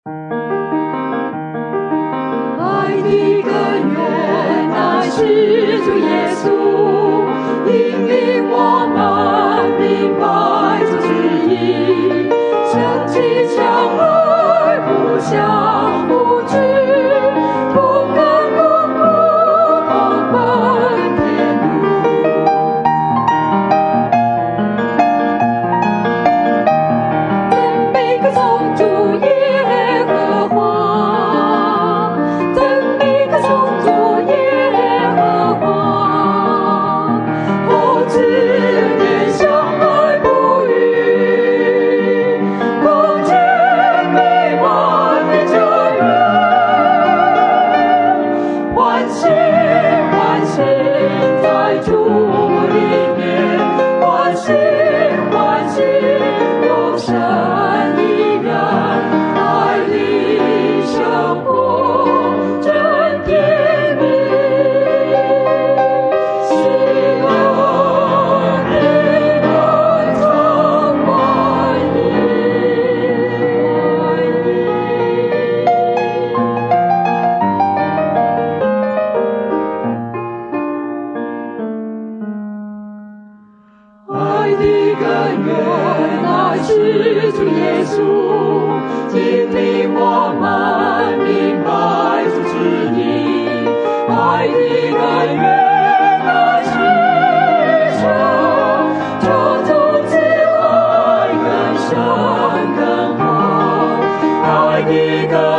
爱的根源乃是主耶稣，引领我们明白主旨意，相亲相爱，互相扶持，同甘共苦，同奔天路。赞美歌颂主耶和华，赞美歌颂主耶和华，后知念相爱不渝，共建美满的家园，欢喜欢喜在主里面，欢喜欢喜永生依然，爱的生活真甜蜜，喜乐的歌唱欢爱的根源乃是主耶稣，引领我们明白主旨意。爱的根源乃是神，就从此爱更深更厚。爱的根